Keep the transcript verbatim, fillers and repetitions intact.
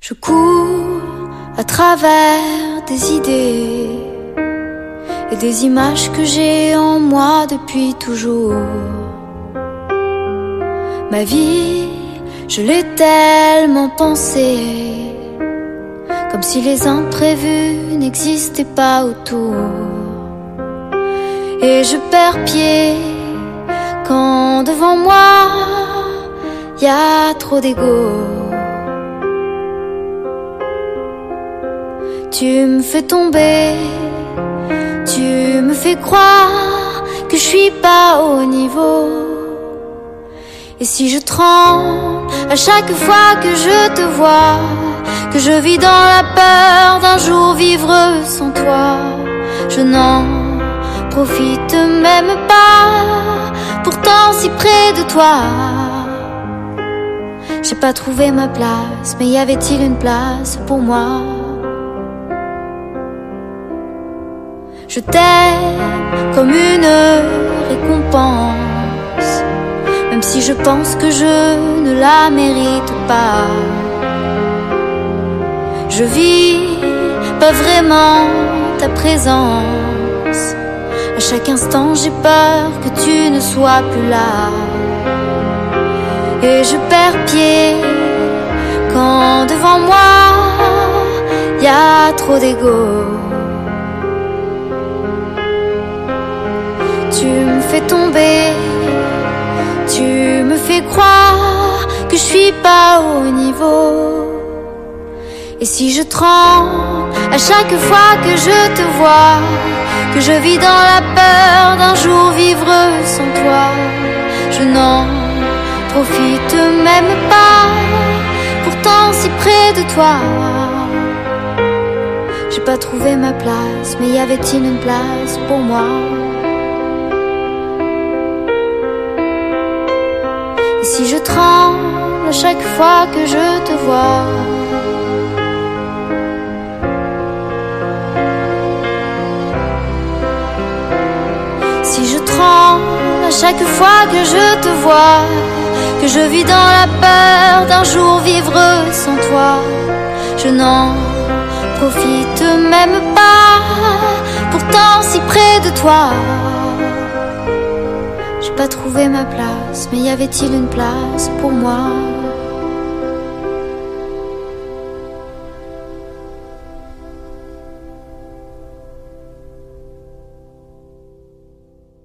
Je cours à travers des idées et des images que j'ai en moi depuis toujours. Ma vie, je l'ai tellement pensée, comme si les imprévus n'existaient pas autour. Et je perds pied quand devant moi y a trop d'ego. Tu me fais tomber, tu me fais croire que je suis pas au niveau. Et si je tremble à chaque fois que je te vois, que je vis dans la peur d'un jour vivre sans toi, je n'en profite même pas, pourtant si près de toi. J'ai pas trouvé ma place, mais y avait-il une place pour moi? Je t'aime comme une récompense, même si je pense que je ne la mérite pas. Je vis pas vraiment ta présence. À chaque instant j'ai peur que tu ne sois plus là. Et je perds pied quand devant moi y a trop d'ego. Tu me fais tomber, tu me fais croire que je suis pas au niveau. Et si je tremble à chaque fois que je te vois, que je vis dans la peur d'un jour vivre sans toi, je n'en profite même pas, pourtant si près de toi. J'ai pas trouvé ma place, mais y avait-il une place pour moi? Et si je tremble à chaque fois que je te vois, si je tremble à chaque fois que je te vois, que je vis dans la peur d'un jour vivre sans toi, je n'en profite même pas, pourtant si près de toi. J'ai pas trouvé ma place, mais y avait-il une place pour moi?